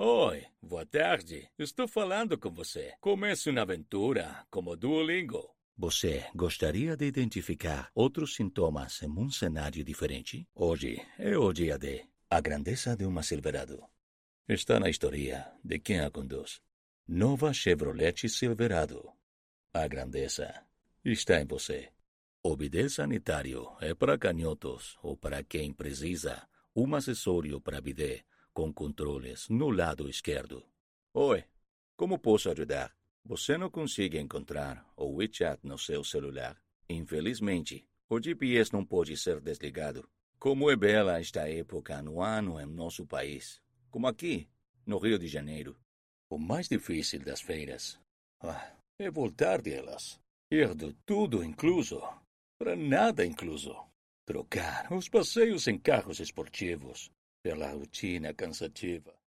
Oi, boa tarde. Estou falando com você. Comece uma aventura como Duolingo. Você gostaria de identificar outros sintomas em um cenário diferente? Hoje é o dia de A Grandeza de uma Silverado. Está na história de quem a conduz. Nova Chevrolet Silverado. A grandeza está em você. O bidê sanitário é para canhotos ou para quem precisa um acessório para bidê com controles no lado esquerdo. Oi, como posso ajudar? Você não consegue encontrar o WeChat no seu celular. Infelizmente, o GPS não pode ser desligado. Como é bela esta época no ano em nosso país, como aqui, no Rio de Janeiro. O mais difícil das feiras é voltar delas. Ir de tudo incluso para nada incluso. Trocar os passeios em carros esportivos pela rotina cansativa